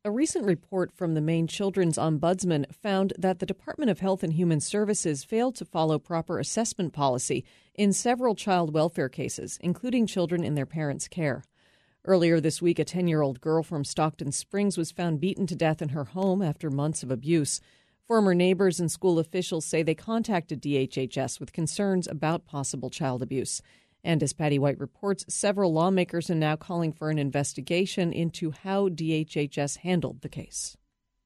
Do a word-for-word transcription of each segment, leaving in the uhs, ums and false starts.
A recent report from the Maine Children's Ombudsman found that the Department of Health and Human Services failed to follow proper assessment policy in several child welfare cases, including children in their parents' care. Earlier this week, a ten-year-old girl from Stockton Springs was found beaten to death in her home after months of abuse. Former neighbors and school officials say they contacted D H H S with concerns about possible child abuse. And as Patty White reports, several lawmakers are now calling for an investigation into how D H H S handled the case.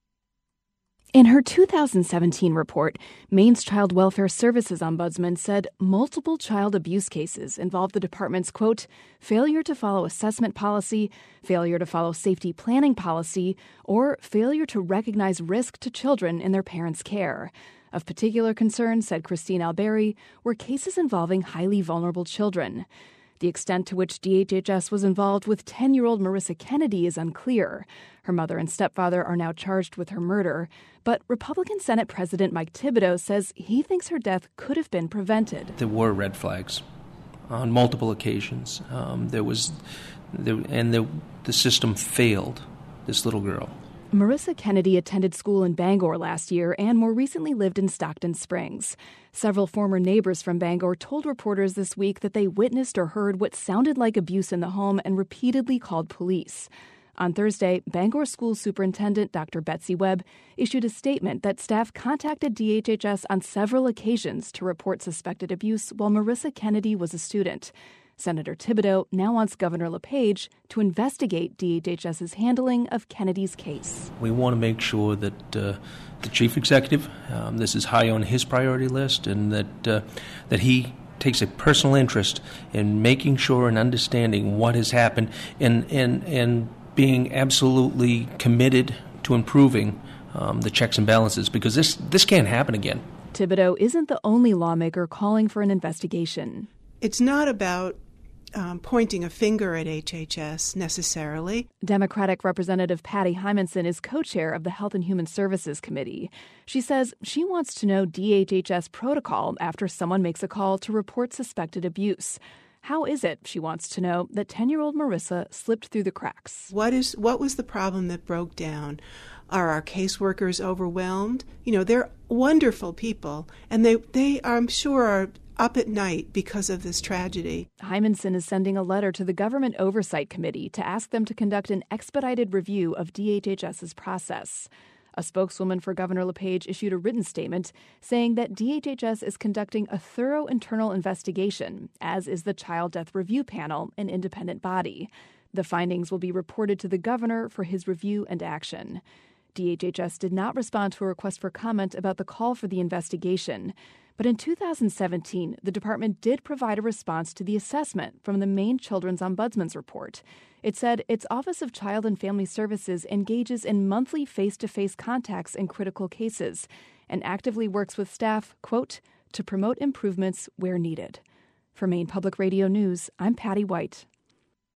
In her two thousand seventeen report, Maine's Child Welfare Services Ombudsman said multiple child abuse cases involved the department's, quote, failure to follow assessment policy, failure to follow safety planning policy, or failure to recognize risk to children in their parents' care. Of particular concern, said Christine Alberry, were cases involving highly vulnerable children. The extent to which D H H S was involved with ten-year-old Marissa Kennedy is unclear. Her mother and stepfather are now charged with her murder, but Republican Senate President Mike Thibodeau says he thinks her death could have been prevented. There were red flags on multiple occasions. Um, there was, there, and the, the system failed this little girl. Marissa Kennedy attended school in Bangor last year and more recently lived in Stockton Springs. Several former neighbors from Bangor told reporters this week that they witnessed or heard what sounded like abuse in the home and repeatedly called police. On Thursday, Bangor School Superintendent Doctor Betsy Webb issued a statement that staff contacted D H H S on several occasions to report suspected abuse while Marissa Kennedy was a student. Senator Thibodeau now wants Governor LePage to investigate D H H S's handling of Kennedy's case. We want to make sure that uh, the chief executive, um, this is high on his priority list, and that uh, that he takes a personal interest in making sure and understanding what has happened, and and and being absolutely committed to improving um, the checks and balances, because this this can't happen again. Thibodeau isn't the only lawmaker calling for an investigation. It's not about Um, pointing a finger at H H S necessarily. Democratic Representative Patty Hymanson is co-chair of the Health and Human Services Committee. She says she wants to know D H H S protocol after someone makes a call to report suspected abuse. How is it, she wants to know, that ten-year-old Marissa slipped through the cracks? What is what was the problem that broke down? Are our caseworkers overwhelmed? You know, they're wonderful people, and they, they I'm sure, are up at night because of this tragedy. Hymanson is sending a letter to the Government Oversight Committee to ask them to conduct an expedited review of D H H S's process. A spokeswoman for Governor LePage issued a written statement saying that D H H S is conducting a thorough internal investigation, as is the Child Death Review Panel, an independent body. The findings will be reported to the governor for his review and action. D H H S did not respond to a request for comment about the call for the investigation. But in two thousand seventeen, the department did provide a response to the assessment from the Maine Children's Ombudsman's report. It said its Office of Child and Family Services engages in monthly face-to-face contacts in critical cases and actively works with staff, quote, to promote improvements where needed. For Maine Public Radio News, I'm Patty White.